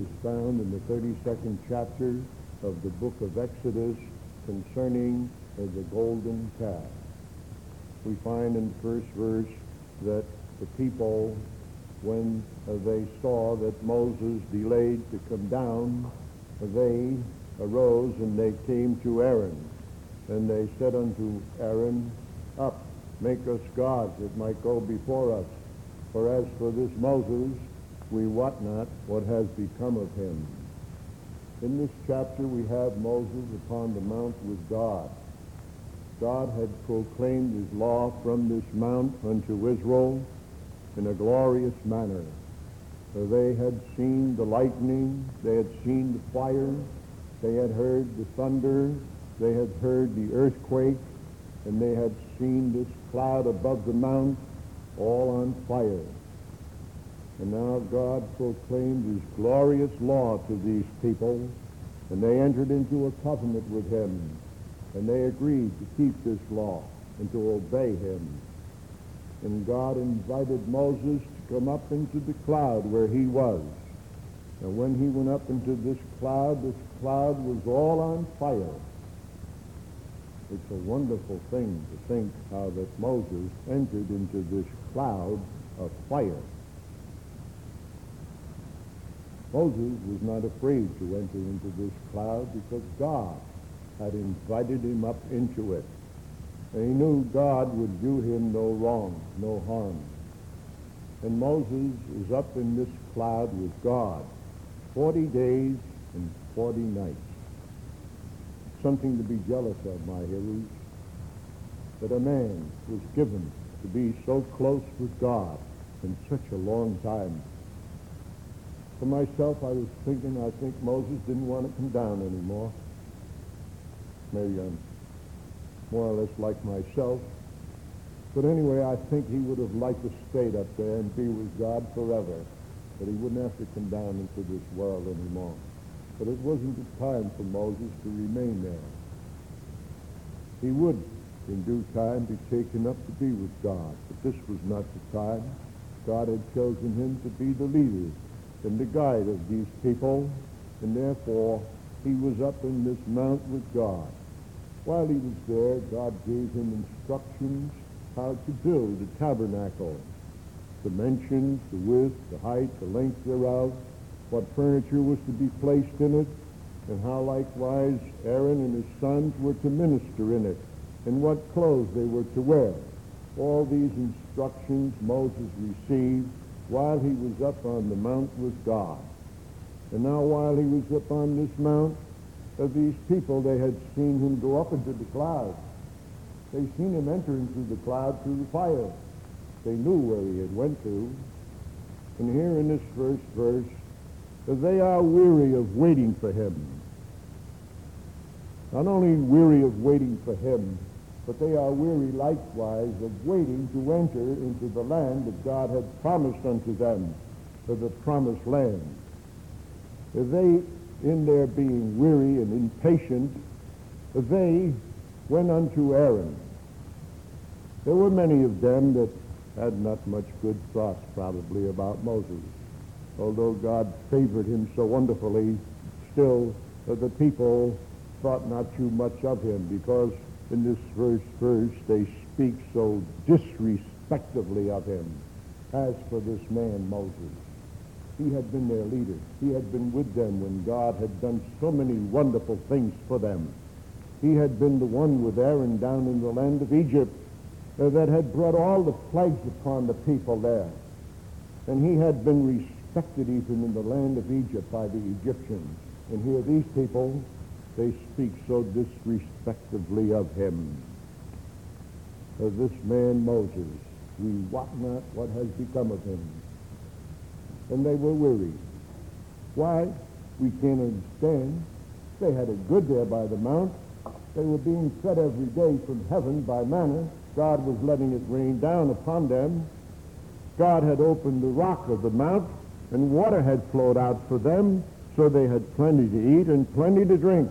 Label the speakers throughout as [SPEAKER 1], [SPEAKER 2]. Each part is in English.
[SPEAKER 1] is found in the 32nd chapter of the book of Exodus concerning the golden calf. We find in the first verse that the people, when they saw that Moses delayed to come down, they arose and they came to Aaron. And they said unto Aaron, Up, make us gods that might go before us. For as for this Moses, we wot not what has become of him. In this chapter we have Moses upon the mount with God. God had proclaimed his law from this mount unto Israel in a glorious manner. For they had seen the lightning, they had seen the fire, they had heard the thunder, they had heard the earthquake, and they had seen this cloud above the mount, all on fire. And now God proclaimed his glorious law to these people, and they entered into a covenant with him, and they agreed to keep this law and to obey him. And God invited Moses to come up into the cloud where he was. And when he went up into this cloud was all on fire. It's a wonderful thing to think how that Moses entered into this cloud of fire. Moses was not afraid to enter into this cloud because God had invited him up into it. And he knew God would do him no wrong, no harm. And Moses is up in this cloud with God 40 days and 40 nights. Something to be jealous of, my hearers, that a man was given to be so close with God in such a long time. For myself, I was thinking, I think Moses didn't want to come down anymore. Maybe I'm more or less like myself. But anyway, I think he would have liked to stay up there and be with God forever. But he wouldn't have to come down into this world anymore. But it wasn't the time for Moses to remain there. He would, in due time, be taken up to be with God. But this was not the time. God had chosen him to be the leader and the guide of these people, and therefore he was up in this mount with God. While he was there, God gave him instructions how to build the tabernacle, dimensions, the width, the height, the length thereof, what furniture was to be placed in it, and how likewise Aaron and his sons were to minister in it, and what clothes they were to wear. All these instructions Moses received while he was up on the mount with God. And now while he was up on this mount, these people, they had seen him go up into the cloud. They seen him enter into the cloud through the fire. They knew where he had went to. And here in this first verse, they are weary of waiting for him. Not only weary of waiting for him, but they are weary likewise of waiting to enter into the land that God had promised unto them, for the promised land. They, in their being weary and impatient, they went unto Aaron. There were many of them that had not much good thoughts probably about Moses. Although God favored him so wonderfully, still the people thought not too much of him, because in this first verse they speak so disrespectfully of him. As for this man Moses, he had been their leader. He had been with them when God had done so many wonderful things for them. He had been the one with Aaron down in the land of Egypt that had brought all the plagues upon the people there. And he had been respected even in the land of Egypt by the Egyptians. And here these people, they speak so disrespectfully of him. Of this man Moses, we wot not what has become of him. And they were weary. Why? We can't understand. They had it good there by the mount. They were being fed every day from heaven by manna. God was letting it rain down upon them. God had opened the rock of the mount, and water had flowed out for them, so they had plenty to eat and plenty to drink.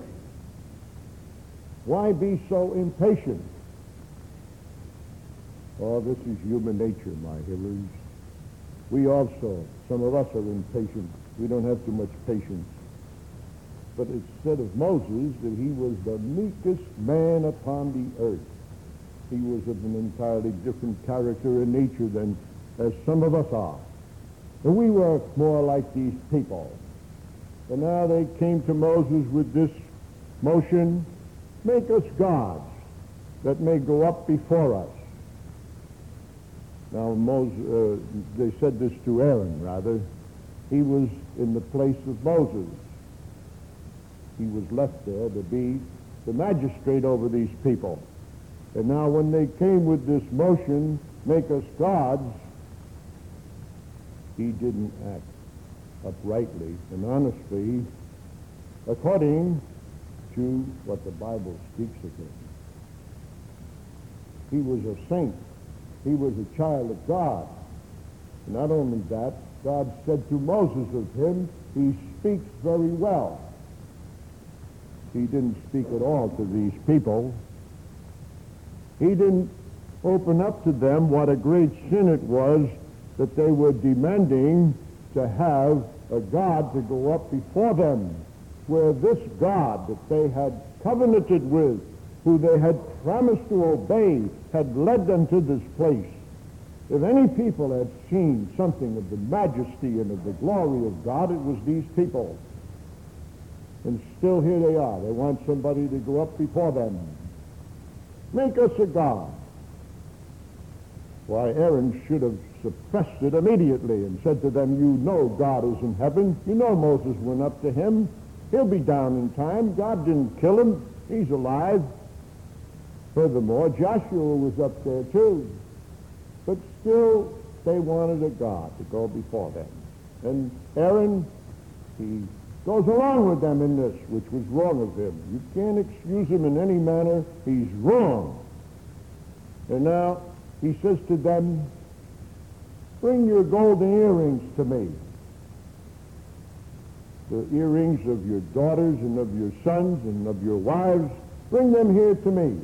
[SPEAKER 1] Why be so impatient? Oh, this is human nature, my hearers. We also, some of us are impatient. We don't have too much patience. But it said of Moses that he was the meekest man upon the earth. He was of an entirely different character and nature than as some of us are. And we were more like these people. And now they came to Moses with this motion, make us gods that may go up before us. Now they said this to Aaron, rather. He was in the place of Moses. He was left there to be the magistrate over these people. And now when they came with this motion, make us gods, he didn't act uprightly and honestly according to what the Bible speaks of him. He was a saint. He was a child of God. And not only that, God said to Moses of him, he speaks very well. He didn't speak at all to these people. He didn't open up to them what a great sin it was that they were demanding to have a God to go up before them, where this God that they had covenanted with, who they had promised to obey, had led them to this place. If any people had seen something of the majesty and of the glory of God, it was these people. And still here they are. They want somebody to go up before them. Make us a God. Why, Aaron should have suppressed it immediately and said to them, you know God is in heaven. You know Moses went up to him. He'll be down in time. God didn't kill him. He's alive. Furthermore, Joshua was up there too. But still, they wanted a God to go before them. And Aaron, he goes along with them in this, which was wrong of him. You can't excuse him in any manner. He's wrong. And now he says to them, bring your golden earrings to me. The earrings of your daughters and of your sons and of your wives, bring them here to me.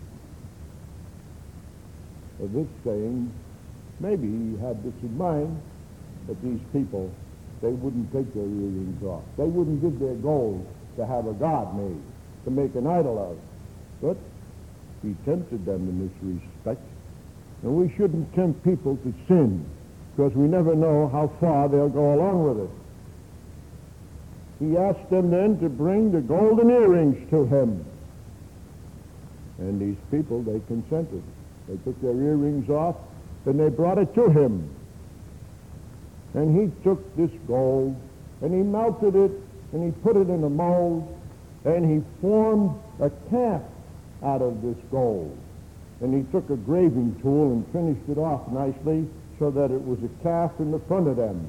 [SPEAKER 1] This saying, maybe he had this in mind, that these people, they wouldn't take their earrings off. They wouldn't give their gold to have a god made, to make an idol of. But he tempted them in this respect. And we shouldn't tempt people to sin, because we never know how far they'll go along with it. He asked them then to bring the golden earrings to him. And these people, they consented. They took their earrings off, and they brought it to him. And he took this gold, and he melted it, and he put it in a mold, and he formed a calf out of this gold. And he took a graving tool and finished it off nicely so that it was a calf in the front of them.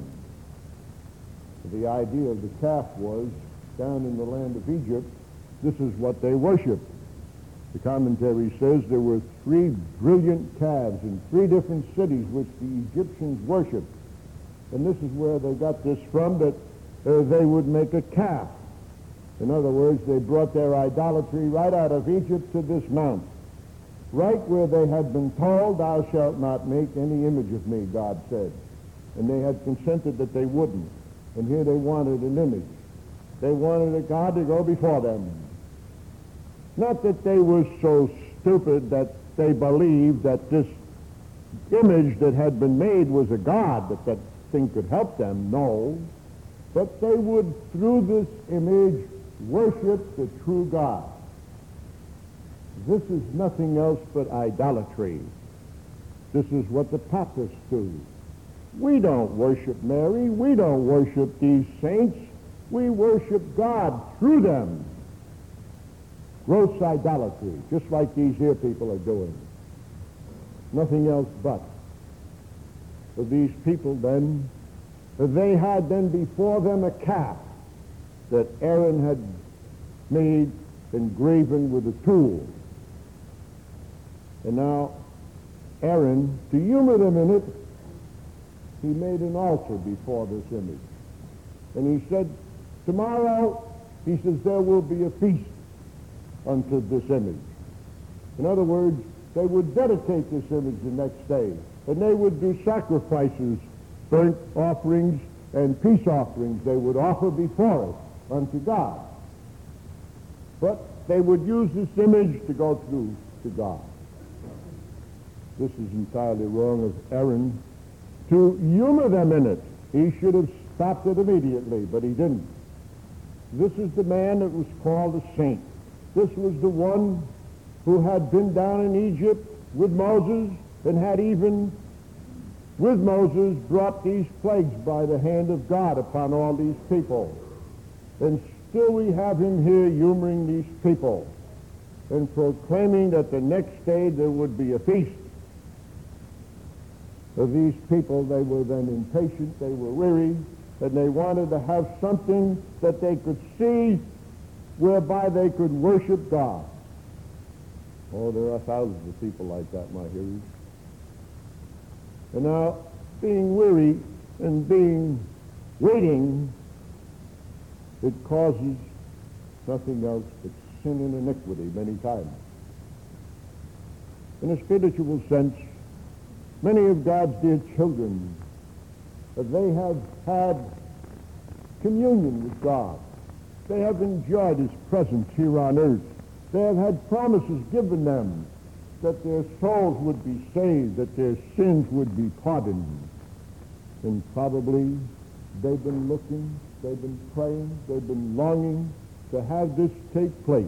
[SPEAKER 1] The idea of the calf was, down in the land of Egypt, this is what they worshiped. The commentary says there were 3 brilliant calves in 3 different cities which the Egyptians worshipped. And this is where they got this from, that they would make a calf. In other words, they brought their idolatry right out of Egypt to this mount. Right where they had been told, thou shalt not make any image of me, God said. And they had consented that they wouldn't. And here they wanted an image. They wanted a God to go before them. Not that they were so stupid that they believed that this image that had been made was a God, that thing could help them, no. But they would, through this image, worship the true God. This is nothing else but idolatry. This is what the papists do. We don't worship Mary. We don't worship these saints. We worship God through them. Gross idolatry, just like these here people are doing. Nothing else but. For these people then, they had then before them a calf that Aaron had made and graven with a tool. And now Aaron, to humor them in it, he made an altar before this image. And he said, tomorrow, he says, there will be a feast unto this image. In other words, they would dedicate this image the next day, and they would do sacrifices burnt offerings and peace offerings they would offer before it unto God. But they would use this image to go through to God. This is entirely wrong of Aaron to humor them in it. He should have stopped it immediately, but he didn't. This is the man that was called a saint. This was the one who had been down in Egypt with Moses and had even with Moses brought these plagues by the hand of God upon all these people. And still we have him here humoring these people and proclaiming that the next day there would be a feast. Of these people, they were then impatient, they were weary, and they wanted to have something that they could see whereby they could worship God. Oh, there are thousands of people like that, my hearers. And now, being weary and being waiting, it causes nothing else but sin and iniquity many times. In a spiritual sense, many of God's dear children, they have had communion with God. They have enjoyed his presence here on earth. They have had promises given them that their souls would be saved, that their sins would be pardoned. And probably they've been looking, they've been praying, they've been longing to have this take place.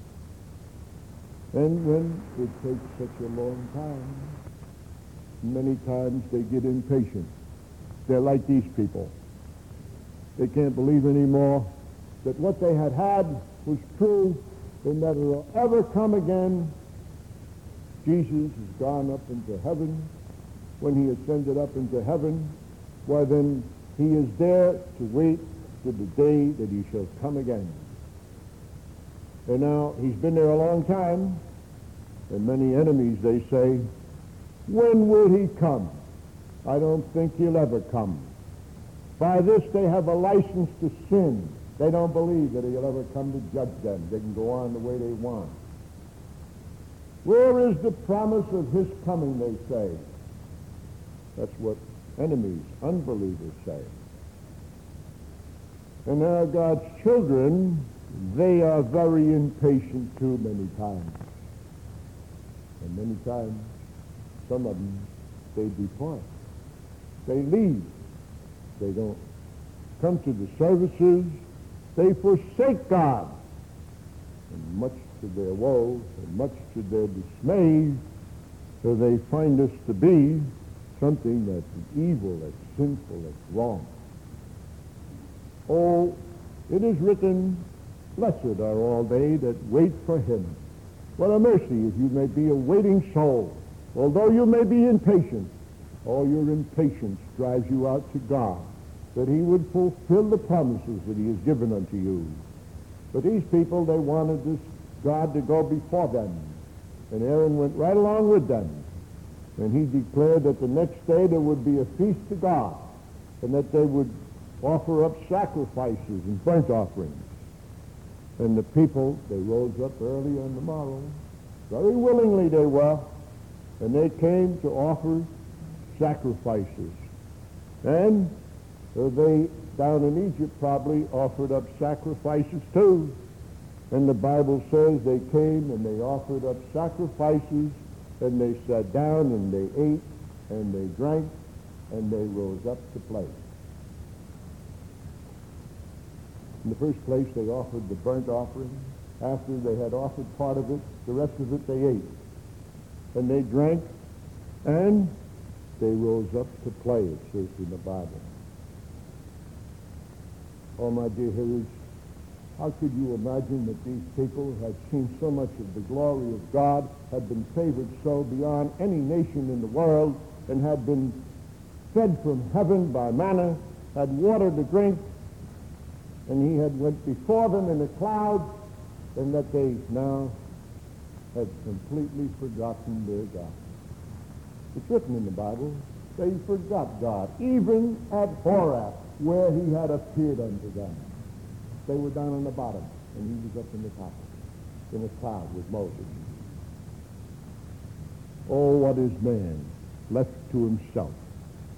[SPEAKER 1] And when it takes such a long time, many times they get impatient. They're like these people. They can't believe anymore that what they had was true and that it will ever come again. Jesus has gone up into heaven. When he ascended up into heaven, why then he is there to wait to the day that he shall come again. And now he's been there a long time, and many enemies, they say, when will he come? I don't think he'll ever come. By this they have a license to sin. They don't believe that he'll ever come to judge them. They can go on the way they want. Where is the promise of his coming, they say. That's what enemies, unbelievers say. And now God's children, they are very impatient too many times. And many times, some of them, they depart. They leave. They don't come to the services. They forsake God. And much to their woe and much to their dismay, so they find this to be something that's evil, that's sinful, that's wrong. Oh, it is written, blessed are all they that wait for him. What a mercy if you may be a waiting soul. Although you may be impatient, all your impatience drives you out to God, that he would fulfill the promises that he has given unto you. But these people, they wanted this God to go before them. And Aaron went right along with them. And he declared that the next day there would be a feast to God, and that they would offer up sacrifices and burnt offerings. And the people, they rose up early on the morrow. Very willingly they were. And they came to offer sacrifices. And they, down in Egypt, probably offered up sacrifices too. And the Bible says they came and they offered up sacrifices, and they sat down and they ate and they drank and they rose up to play. In the first place, they offered the burnt offering. After they had offered part of it, the rest of it they ate. And they drank, and they rose up to play, it says in the Bible. Oh, my dear hearers, how could you imagine that these people had seen so much of the glory of God, had been favored so beyond any nation in the world, and had been fed from heaven by manna, had water to drink, and he had went before them in a cloud, and that they now had completely forgotten their God. It's written in the Bible, they forgot God, even at Horeb, where he had appeared unto them. They were down on the bottom, and he was up in the top, in a cloud with Moses. Oh, what is man left to himself?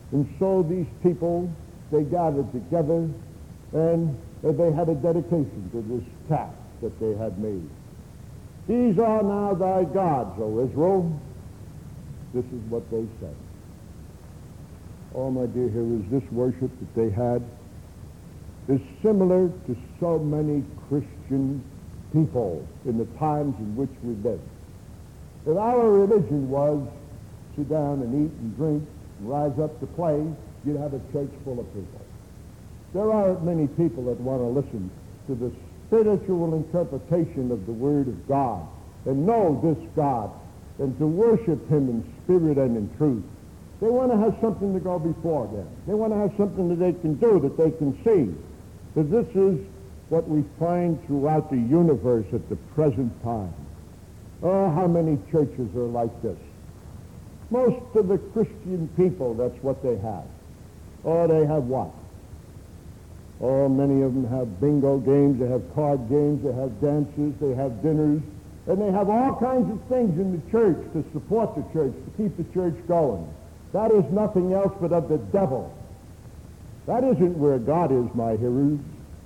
[SPEAKER 1] And so these people, they gathered together, and they had a dedication to this calf that they had made. These are now thy gods, O Israel. This is what they said. Oh, my dear hearers, this worship that they had is similar to so many Christian people in the times in which we live. If our religion was sit down and eat and drink and rise up to play, you'd have a church full of people. There aren't many people that want to listen to the spiritual interpretation of the Word of God and know this God and to worship Him in spirit and in truth. They want to have something to go before them. They want to have something that they can do, that they can see. But this is what we find throughout the universe at the present time. Oh, how many churches are like this? Most of the Christian people, that's what they have. Oh, they have what? Oh, many of them have bingo games, they have card games, they have dances, they have dinners, and they have all kinds of things in the church to support the church, to keep the church going. That is nothing else but of the devil. That isn't where God is, my hearers.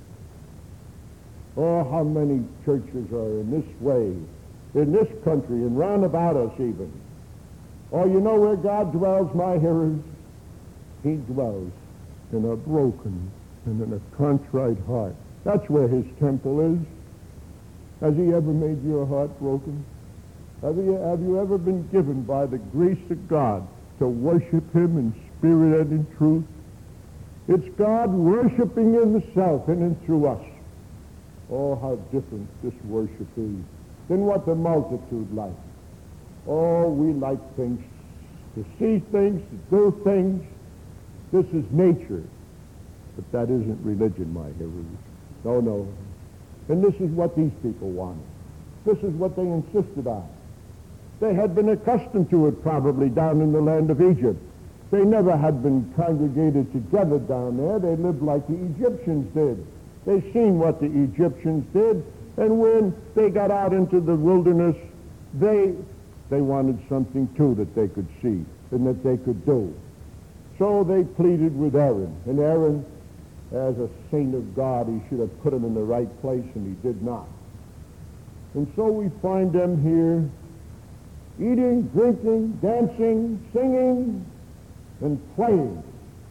[SPEAKER 1] Oh, how many churches are in this way, in this country, and round about us even. Oh, you know where God dwells, my hearers? He dwells in a broken and in a contrite heart. That's where His temple is. Has He ever made your heart broken? Have you ever been given by the grace of God to worship Him in spirit and in truth? It's God worshiping Himself in and through us. Oh, how different this worship is than what the multitude like. Oh, we like things, to see things, to do things. This is nature. But that isn't religion, my hearers. No, no. And this is what these people wanted. This is what they insisted on. They had been accustomed to it probably down in the land of Egypt. They never had been congregated together down there. They lived like the Egyptians did. They seen what the Egyptians did, and when they got out into the wilderness, they wanted something too that they could see and that they could do. So they pleaded with Aaron, and Aaron, as a saint of God, he should have put him in the right place, and he did not. And so we find them here eating, drinking, dancing, singing, and playing.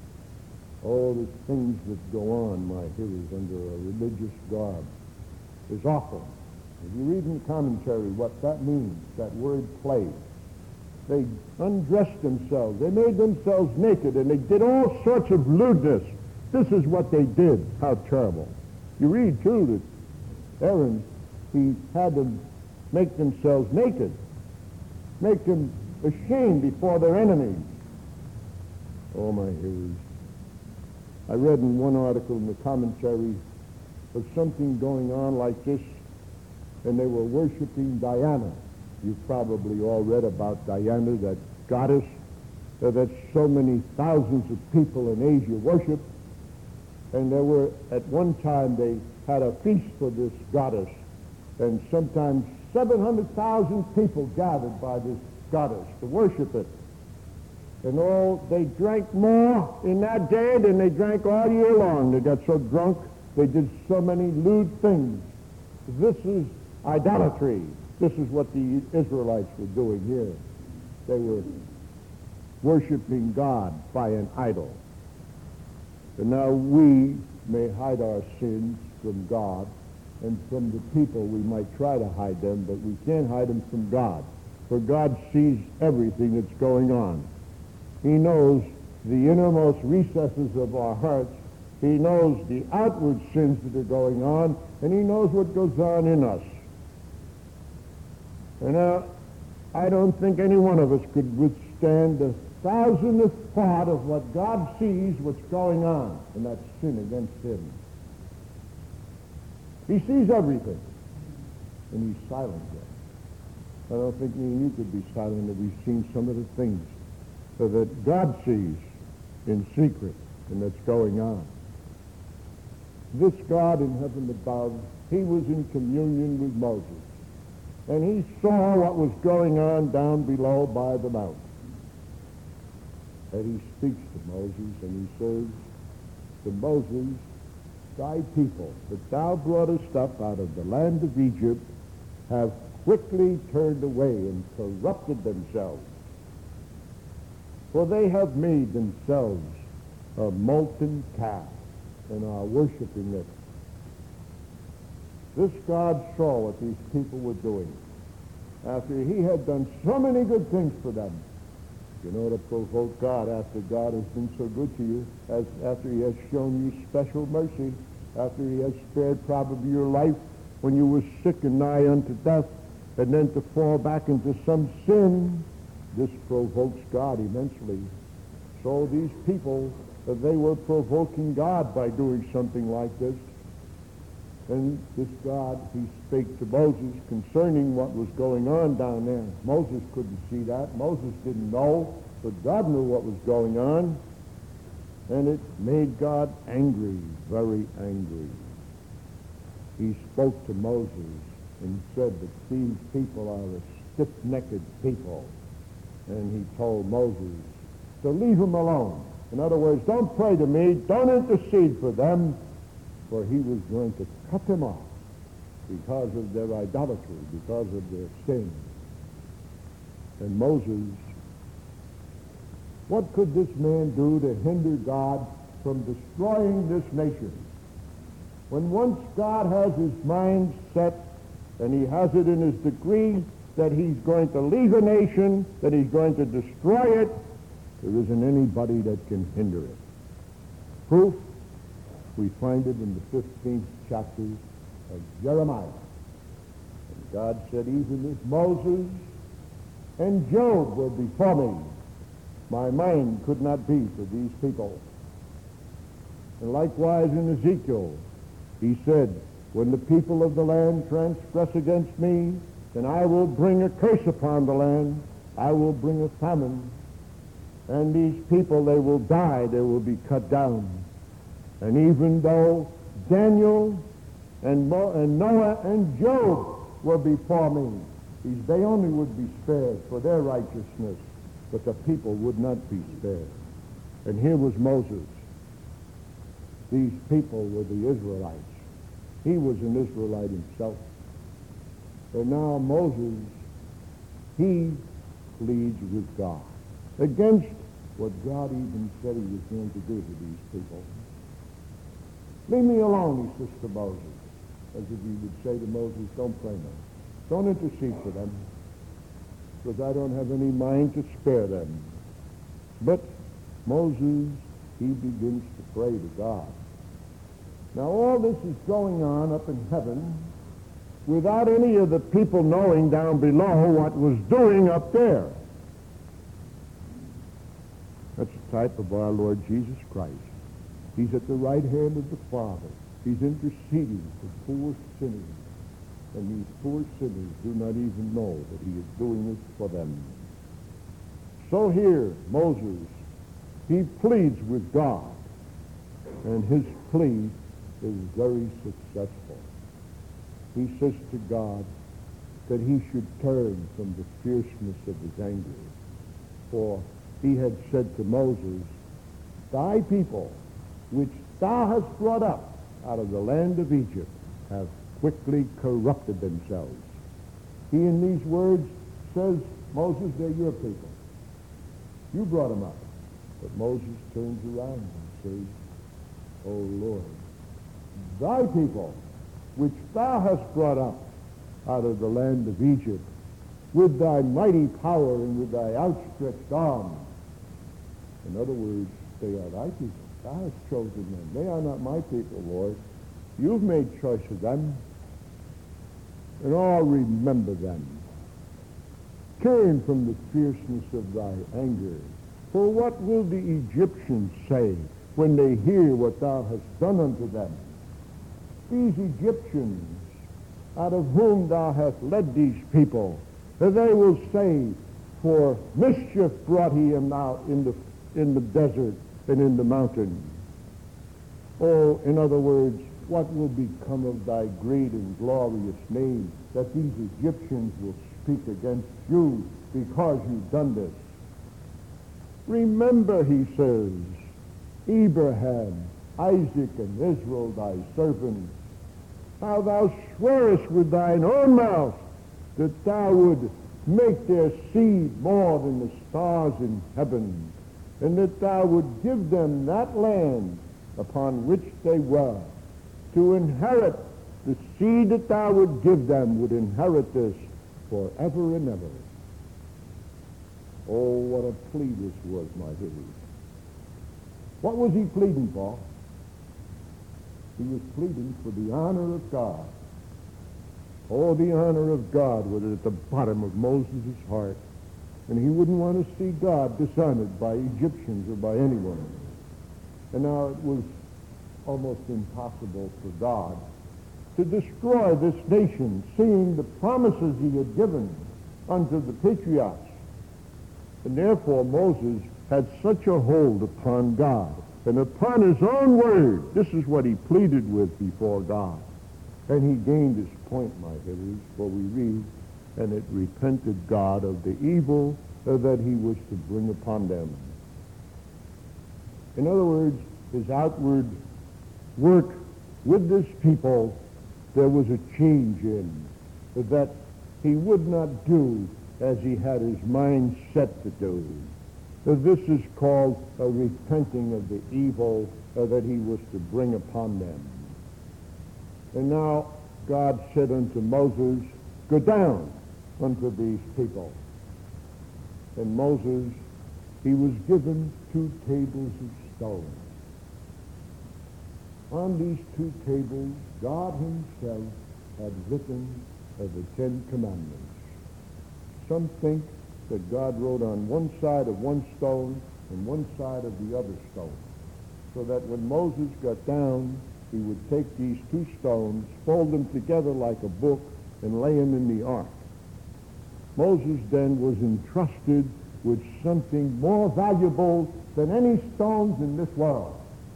[SPEAKER 1] Oh, the things that go on, my hearers, under a religious garb is awful. If you read in the commentary what that means, that word play, they undressed themselves, they made themselves naked, and they did all sorts of lewdness. This is what they did. How terrible. You read, too, that Aaron, he had them make themselves naked, make them ashamed before their enemies. Oh, my hearers. I read in one article in the commentary of something going on like this, and they were worshiping Diana. You've probably all read about Diana, that goddess that so many thousands of people in Asia worship. And there were, at one time, they had a feast for this goddess, and sometimes 700,000 people gathered by this goddess to worship it. And they drank more in that day than they drank all year long. They got so drunk, they did so many lewd things. This is idolatry. This is what the Israelites were doing here. They were worshiping God by an idol. And now we may hide our sins from God, and from the people we might try to hide them, but we can't hide them from God. For God sees everything that's going on. He knows the innermost recesses of our hearts. He knows the outward sins that are going on, and He knows what goes on in us. And now, I don't think any one of us could withstand the thousandth part of what God sees what's going on, and that's sin against Him. He sees everything, and He's silent yet. I don't think me and you could be silent if we've seen some of the things that God sees in secret and that's going on. This God in heaven above, He was in communion with Moses, and he saw what was going on down below by the mountain. And he speaks to Moses, and he says to Moses, thy people that thou broughtest up out of the land of Egypt have quickly turned away and corrupted themselves. For they have made themselves a molten calf and are worshiping it. This God saw what these people were doing after he had done so many good things for them. You know, to provoke God after God has been so good to you, after he has shown you special mercy, after he has spared probably your life when you were sick and nigh unto death, and then to fall back into some sin, this provokes God immensely. So these people, they were provoking God by doing something like this. And this God, he spake to Moses concerning what was going on down there. Moses couldn't see that. Moses didn't know, but God knew what was going on. And it made God angry, very angry. He spoke to Moses and said that these people are a stiff-necked people. And he told Moses to leave them alone. In other words, don't pray to me, don't intercede for them, for he was going to cut them off because of their idolatry, because of their sin. And Moses, what could this man do to hinder God from destroying this nation? When once God has his mind set, and he has it in his decree that he's going to leave a nation, that he's going to destroy it, there isn't anybody that can hinder it. Proof, we find it in the 15th chapter of Jeremiah. And God said, even if Moses and Job were before me, my mind could not be for these people. And likewise in Ezekiel, he said, when the people of the land transgress against me, then I will bring a curse upon the land. I will bring a famine. And these people, they will die. They will be cut down. And even though Daniel and Noah and Job were before me, they only would be spared for their righteousness, but the people would not be spared. And here was Moses. These people were the Israelites. He was an Israelite himself. And now Moses, he pleads with God against what God even said he was going to do to these people. Leave me alone, he says to Moses, as if he would say to Moses, don't pray now. Don't intercede for them, because I don't have any mind to spare them. But Moses, he begins to pray to God. Now all this is going on up in heaven without any of the people knowing down below what was doing up there. That's a type of our Lord Jesus Christ. He's at the right hand of the Father. He's interceding for poor sinners. And these poor sinners do not even know that he is doing this for them. So here, Moses, he pleads with God. And his plea is very successful. He says to God that he should turn from the fierceness of his anger. For he had said to Moses, thy people, which thou hast brought up out of the land of Egypt, have quickly corrupted themselves. He in these words says, Moses, they're your people. You brought them up. But Moses turns around and says, O Lord, thy people, which thou hast brought up out of the land of Egypt, with thy mighty power and with thy outstretched arm. In other words, they are thy people. Thou hast chosen them. They are not my people, Lord. You've made choice of them. And all remember them. Turn from the fierceness of thy anger. For what will the Egyptians say when they hear what thou hast done unto them? These Egyptians, out of whom thou hast led these people, that they will say, for mischief brought he him out in the desert and in the mountain. Oh, in other words, what will become of thy great and glorious name, that these Egyptians will speak against you because you've done this? Remember, he says, Abraham, Isaac, and Israel, thy servants, how thou swearest with thine own mouth that thou would make their seed more than the stars in heaven, and that thou would give them that land upon which they were to inherit. The seed that thou would give them would inherit this forever and ever. Oh, what a plea this was, my dears. What was he pleading for? He was pleading for the honor of God. Oh, the honor of God was at the bottom of Moses' heart. And he wouldn't want to see God dishonored by Egyptians or by anyone. And now it was almost impossible for God to destroy this nation, seeing the promises he had given unto the patriarchs. And therefore Moses had such a hold upon God and upon his own word. This is what he pleaded with before God. And he gained his point, my dears, for we read, and it repented God of the evil that he was to bring upon them. In other words, his outward work with this people, there was a change in that he would not do as he had his mind set to do. This is called a repenting of the evil that he was to bring upon them. And now God said unto Moses, go down unto these people. And Moses, he was given 2 tables of stone. On these 2 tables, God himself had written the 10 Commandments. Some think that God wrote on one side of one stone and one side of the other stone, so that when Moses got down, he would take these 2 stones, fold them together like a book, and lay them in the ark. Moses then was entrusted with something more valuable than any stones in this world.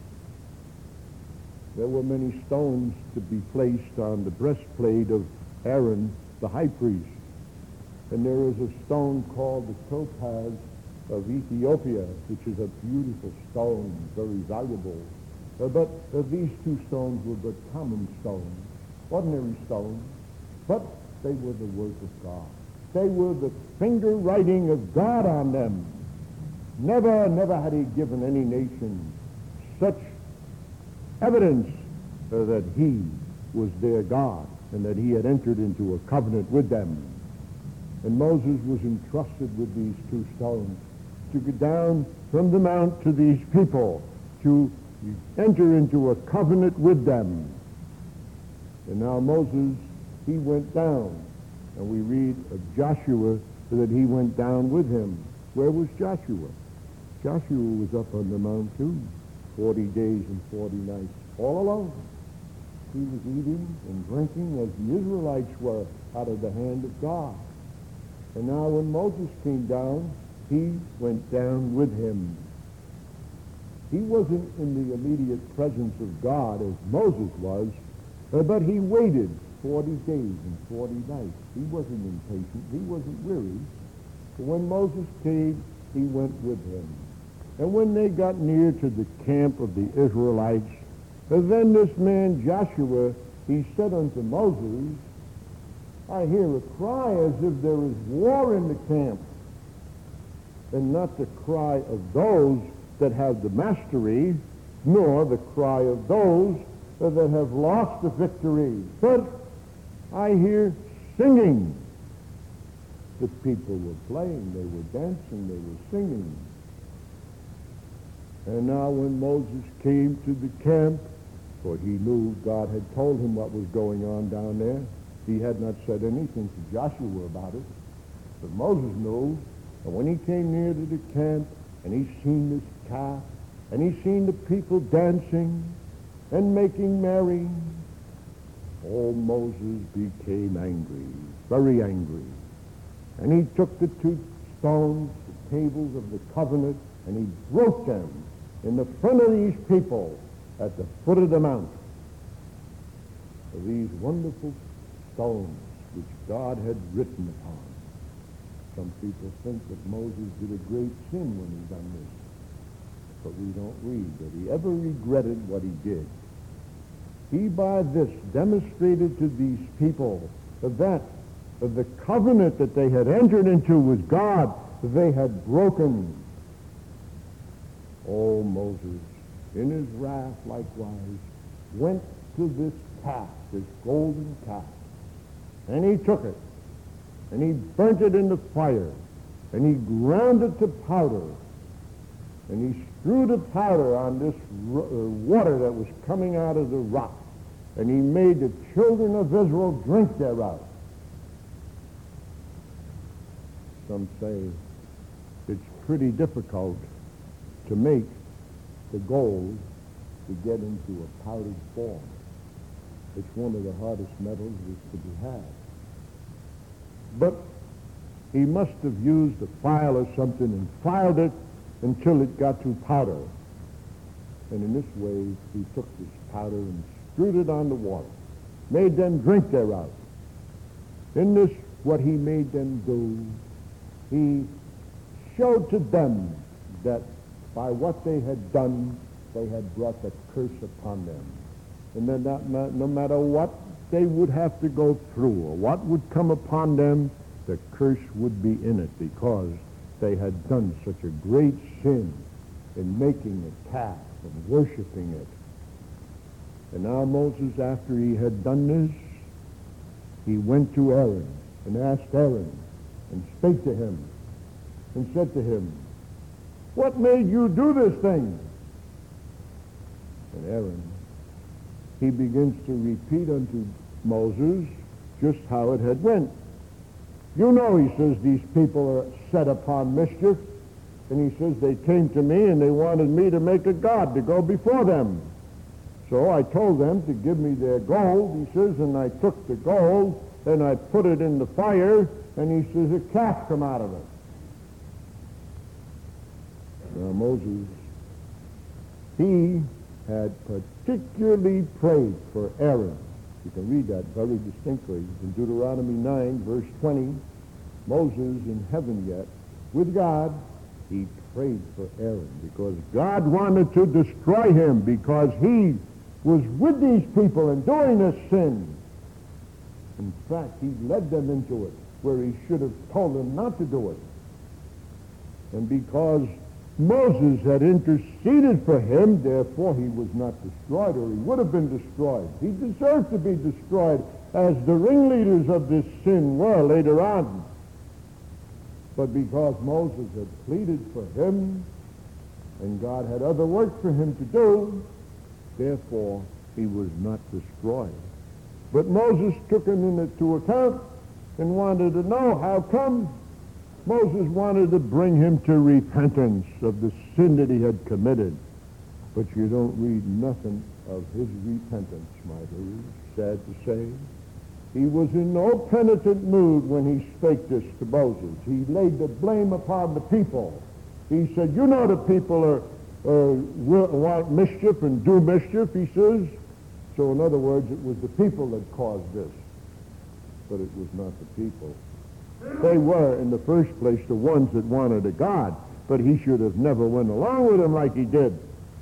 [SPEAKER 1] There were many stones to be placed on the breastplate of Aaron, the high priest. And there is a stone called the topaz of Ethiopia, which is a beautiful stone, very valuable. But these 2 stones were but common stones, ordinary stones, but they were the work of God. They were the finger writing of God on them. Never had he given any nation such evidence that he was their God and that he had entered into a covenant with them. And Moses was entrusted with these 2 stones to go down from the mount to these people, to enter into a covenant with them. And now Moses, he went down. And we read of Joshua that he went down with him. Where was Joshua? Joshua was up on the mount too, 40 days and 40 nights, all alone. He was eating and drinking as the Israelites were out of the hand of God. And now when Moses came down, he went down with him. He wasn't in the immediate presence of God as Moses was, but he waited 40 days and 40 nights. He wasn't impatient. He wasn't weary. But when Moses came, he went with him. And when they got near to the camp of the Israelites, then this man Joshua, he said unto Moses, I hear a cry as if there is war in the camp, and not the cry of those that have the mastery, nor the cry of those that have lost the victory, but I hear singing. The people were playing, they were dancing, they were singing. And now when Moses came to the camp, for he knew God had told him what was going on down there, he had not said anything to Joshua about it, but Moses knew. And when he came near to the camp, and he seen this calf, and he seen the people dancing and making merry, old Moses became angry, very angry. And he took the 2 stones, the tables of the covenant, and he broke them in the front of these people at the foot of the mount. These wonderful stones which God had written upon. Some people think that Moses did a great sin when he done this, but we don't read that he ever regretted what he did. He by this demonstrated to these people that the covenant that they had entered into with God, they had broken. Oh, Moses, in his wrath likewise, went to this calf, this golden calf, and he took it, and he burnt it in the fire, and he ground it to powder, and he threw the powder on this water that was coming out of the rock, and he made the children of Israel drink thereof. Some say it's pretty difficult to make the gold to get into a powdered form. It's one of the hardest metals that's to be had. But he must have used a file or something and filed it until it got to powder. And in this way, he took this powder and strewed it on the water, made them drink thereof. In this, what he made them do, he showed to them that by what they had done, they had brought the curse upon them. And then no matter what they would have to go through or what would come upon them, the curse would be in it because they had done such a great sin in making a calf and worshiping it. And now Moses, after he had done this, he went to Aaron and asked Aaron and spake to him and said to him, "What made you do this thing?" And Aaron, he begins to repeat unto Moses just how it had went. "You know," he says, "these people are set upon mischief." And he says, "They came to me and they wanted me to make a god to go before them. So I told them to give me their gold," he says, "and I took the gold and I put it in the fire," and he says, "a calf come out of it." Now Moses, he had particularly prayed for Aaron. You can read that very distinctly in Deuteronomy 9, verse 20. Moses in heaven yet, with God, he prayed for Aaron because God wanted to destroy him because he was with these people and doing this sin. In fact, he led them into it where he should have told them not to do it. And because Moses had interceded for him, therefore he was not destroyed, or he would have been destroyed. He deserved to be destroyed, as the ringleaders of this sin were later on. But because Moses had pleaded for him, and God had other work for him to do, therefore he was not destroyed. But Moses took him into account and wanted to know how come. Moses wanted to bring him to repentance of the sin that he had committed. But you don't read nothing of his repentance, my dear. Sad to say. He was in no penitent mood when he spake this to Moses. He laid the blame upon the people. He said, "You know the people want mischief and do mischief," he says. So in other words, it was the people that caused this. But it was not the people. They were, in the first place, the ones that wanted a God, but he should have never went along with them like he did.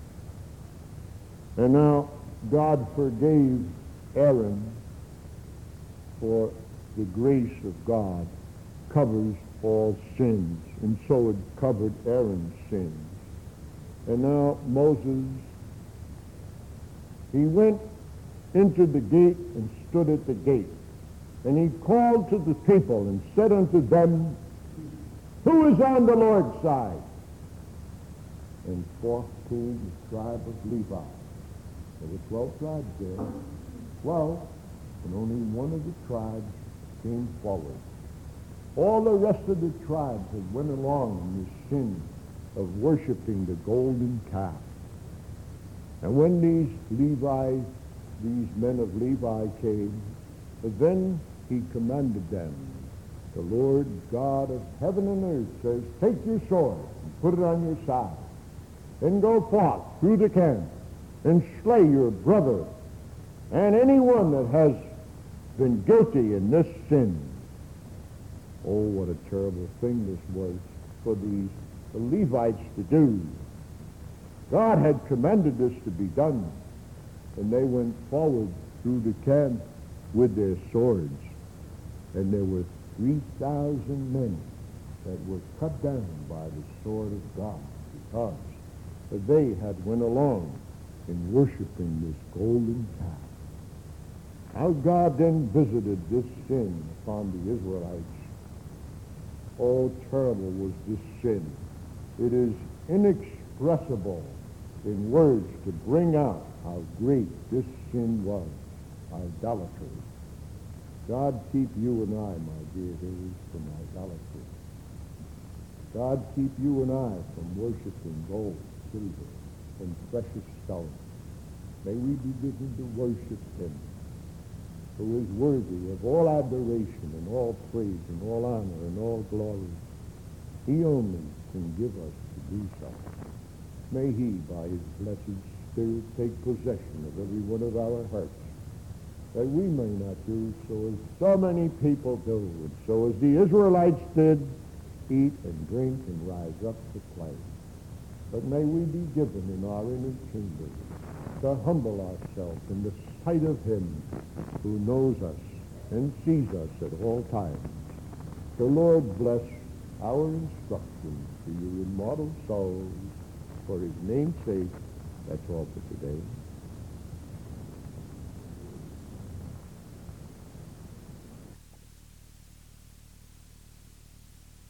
[SPEAKER 1] And now God forgave Aaron, for the grace of God covers all sins, and so it covered Aaron's sins. And now Moses, he went into the gate and stood at the gate. And he called to the people and said unto them, "Who is on the Lord's side?" And forth came the tribe of Levi. There were 12 tribes there. 12, and only one of the tribes came forward. All the rest of the tribes had went along in the sin of worshiping the golden calf. And when these men of Levi came, then he commanded them. The Lord God of heaven and earth says, "Take your sword and put it on your side, and go forth through the camp, and slay your brother, and anyone that has been guilty in this sin." Oh, what a terrible thing this was for the Levites to do. God had commanded this to be done, and they went forward through the camp with their swords, and there were 3,000 men that were cut down by the sword of God because they had went along in worshiping this golden calf. How God then visited this sin upon the Israelites. Oh, terrible was this sin. It is inexpressible in words to bring out how great this sin was, idolatry. God keep you and I, my dear hearers, from idolatry. God keep you and I from worshiping gold, silver, and precious stones. May we be given to worship him, who is worthy of all adoration and all praise and all honor and all glory. He only can give us to do so. May he, by his blessed Spirit, take possession of every one of our hearts, that we may not do so as so many people do, and so as the Israelites did, eat and drink and rise up to play. But may we be given in our inner chamber to humble ourselves in the sight of him who knows us and sees us at all times. The Lord bless our instructions to your immortal souls. For his name's sake, that's all for today.